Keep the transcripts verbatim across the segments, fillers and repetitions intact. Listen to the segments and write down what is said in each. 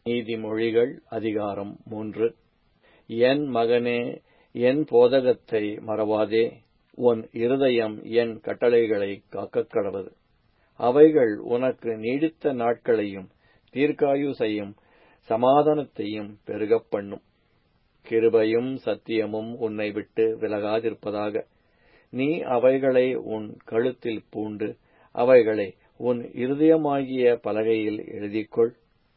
நீதிமொழிகள் அதிகாரம் மூன்று. என் மகனே, என் போதகத்தை மறவாதே. உன் இருதயம் என் கட்டளைகளைக் காக்கக்கடவது. அவைகள் உனக்கு நீடித்த நாட்களையும் தீர்க்காயுசையும் சமாதானத்தையும் பெருகப் பண்ணும். கிருபையும் சத்தியமும் உன்னை விட்டு விலகாதிருப்பதாக. நீ அவைகளை உன் கழுத்தில் பூண்டு அவைகளை உன் இருதயமாகிய பலகையில் எழுதிக்கொள்.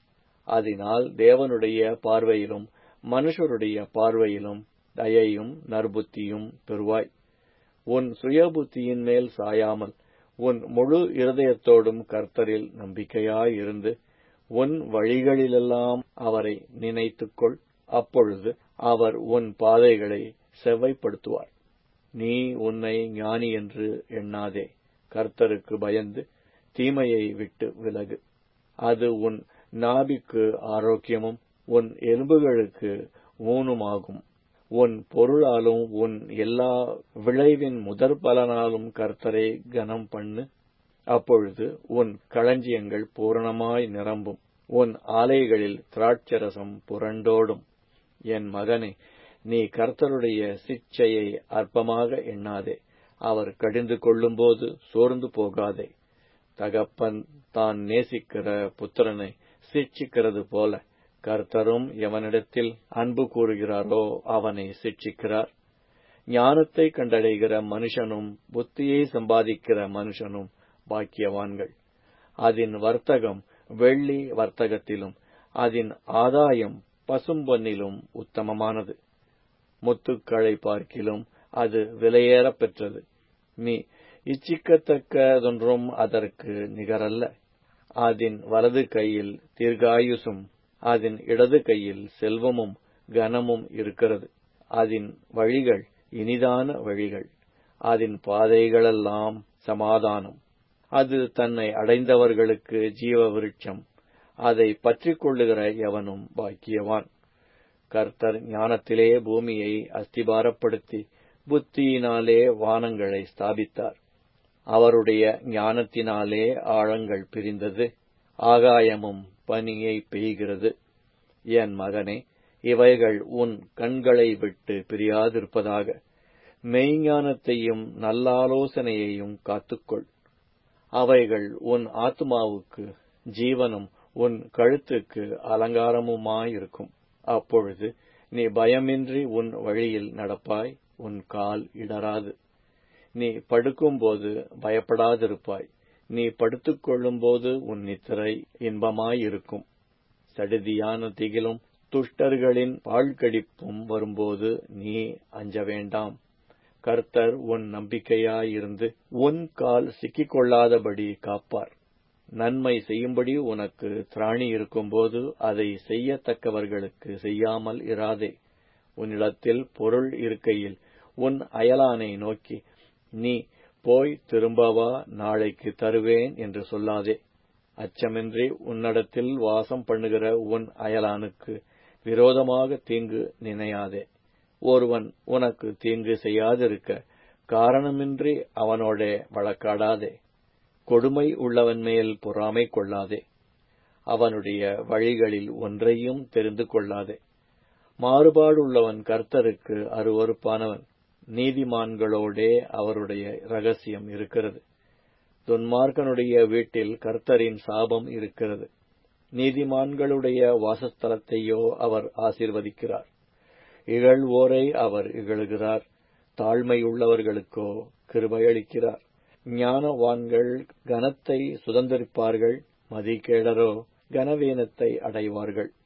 அதனால் தேவனுடைய பார்வையிலும் மனுஷருடைய பார்வையிலும் தயையும் நற்புத்தியும் பெறுவாய். உன் சுயபுத்தியின் மேல் சாயாமல் உன் முழு இருதயத்தோடும் கர்த்தரில் நம்பிக்கையாயிருந்து உன் வழிகளிலெல்லாம் அவரை நினைத்துக்கொள். அப்பொழுது அவர் உன் பாதைகளை செவ்வைப்படுத்துவார். நீ உன்னை ஞானி என்று எண்ணாதே. கர்த்தருக்கு பயந்து தீமையை விட்டு விலகு. அது உன் நாபிக்கு ஆரோக்கியமும் உன் எலும்புகளுக்கு ஊனுமாகும். உன் பொருளாலும் உன் எல்லா விளைவின் முதற் பலனாலும் கர்த்தரை கனம் பண்ணு. அப்பொழுது உன் களஞ்சியங்கள் பூரணமாய் நிரம்பும். உன் ஆலைகளில் திராட்சரசம் புரண்டோடும். என் மகனே, நீ கர்த்தருடைய சிட்சையை அற்பமாக எண்ணாதே. அவர் கடிந்து கொள்ளும்போது சோர்ந்து போகாதே. தகப்பன் தான் நேசிக்கிற புத்திரனை சிட்சிக்கிறது போல கர்த்தரும் எவனிடத்தில் அன்பு கூறுகிறாரோ அவனை சிட்சிக்கிறார். ஞானத்தை கண்டடைகிற மனுஷனும் புத்தியை சம்பாதிக்கிற மனுஷனும் பாக்கியவான்கள். அதன் வர்த்தகம் வெள்ளி வர்த்தகத்திலும் அதன் ஆதாயம் பசும்பொன்னிலும் உத்தமமானது. முத்துக்களை பார்க்கிலும் அது விலையேறப் பெற்றது. நீ இச்சிக்கத்தக்கதொன்றும் அதற்கு நிகரல்ல. அதன் வலது கையில் தீர்காயுசும் அதன் இடது கையில் செல்வமும் கனமும் இருக்கிறது. அதன் வழிகள் இனிதான வழிகள். அதன் பாதைகளெல்லாம் சமாதானம். அது தன்னை அடைந்தவர்களுக்கு ஜீவ விருட்சம். அதை பற்றிக் கொள்ளுகிற எவனும் பாக்கியவான். கர்த்தர் ஞானத்திலே பூமியை அஸ்திபாரப்படுத்தி புத்தியினாலே வானங்களை ஸ்தாபித்தார். அவருடைய ஞானத்தினாலே ஆழங்கள் பிரிந்தது, ஆகாயமும் பனியை பெய்கிறது. என் மகனே, இவைகள் உன் கண்களை விட்டு பிரியாதிருப்பதாக. மெய்ஞானத்தையும் நல்லாலோசனையையும் காத்துக்கொள். அவைகள் உன் ஆத்துமாவுக்கு ஜீவனும் உன் கழுத்துக்கு அலங்காரமுமாயிருக்கும். அப்பொழுது நீ பயமின்றி உன் வழியில் நடப்பாய், உன் கால் இடராது. நீ படுக்கும்போது பயப்படாதிருப்பாய். நீ படுத்துக் கொள்ளும்போது உன் நித்திரை இன்பமாயிருக்கும். சடிதியான திகிலும் துஷ்டர்களின் பாழ்கடிப்பும் வரும்போது நீ அஞ்ச வேண்டாம். கர்த்தர் உன் நம்பிக்கையாயிருந்து உன் கால் சிக்கிக்கொள்ளாதபடி காப்பார். நன்மை செய்யும்படி உனக்கு திராணி இருக்கும்போது அதை செய்யத்தக்கவர்களுக்கு செய்யாமல் இராதே. உன்னிடத்தில் பொருள் இருக்கையில் உன் அயலானை நோக்கி, நீ போய் திரும்பவா, நாளைக்கு தருவேன் என்று சொல்லாதே. அச்சமின்றி உன்னிடத்தில் வாசம் பண்ணுகிற உன் அயலானுக்கு விரோதமாக தீங்கு நினையாதே. ஒருவன் உனக்கு தீங்கு செய்யாதிருக்க காரணமின்றி அவனோடே வழக்காடாதே. கொடுமை உள்ளவன் மேல் பொறாமை கொள்ளாதே. அவனுடைய வழிகளில் ஒன்றையும் தெரிந்து கொள்ளாதே. மாறுபாடுள்ளவன் கர்த்தருக்கு அருவருப்பானவன். நீதிமான்களோடே அவருடைய இரகசியம் இருக்கிறது. துன்மார்க்கனுடைய வீட்டில் கர்த்தரின் சாபம் இருக்கிறது. நீதிமான்களுடைய வாசஸ்தலத்தையோ அவர் ஆசீர்வதிக்கிறார். இகழ்வோரை அவர் இகழுகிறார். தாழ்மையுள்ளவர்களுக்கோ கிருபையளிக்கிறார். ஞானவான்கள் கனத்தை சுதந்தரிப்பார்கள். மதிகேடரோ கனவீனத்தை அடைவார்கள்.